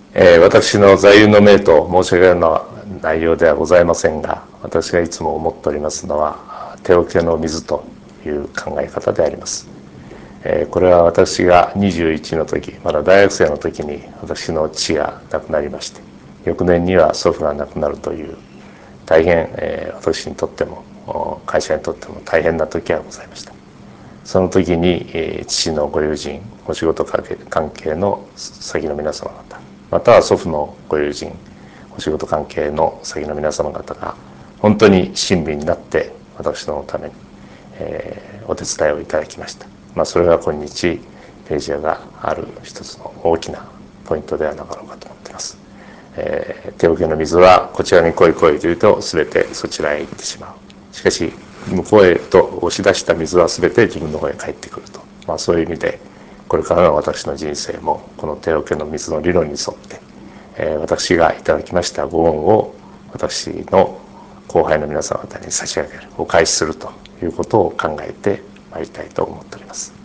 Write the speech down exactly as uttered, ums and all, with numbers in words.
えー、私の座右の銘と申し上げるような内容ではございませんが、私がいつも思っておりますのは、手桶の水という考え方であります。えー、これは私がにじゅういちの時、まだ大学生の時に私の父が亡くなりまして、翌年には祖父が亡くなるという、大変、えー、私にとっても会社にとっても大変な時がございました。その時に、えー、父のご友人、お仕事関係の先の皆様方、または祖父のご友人、お仕事関係の先の皆様方が本当に親身になって私のために、えー、お手伝いをいただきました。まあ、それが今日ページアがある一つの大きなポイントではなかろうかと思っています。えー、手桶の水はこちらに来い来いと言うと全てそちらへ行ってしまう。しかし向こうへと押し出した水は全て自分の方へ帰ってくると、まあ、そういう意味でこれからの私の人生もこの手桶の水の理論に沿って、えー、私がいただきましたご恩を私の後輩の皆様方に差し上げる、お返しするということを考えてまいりたいと思っております。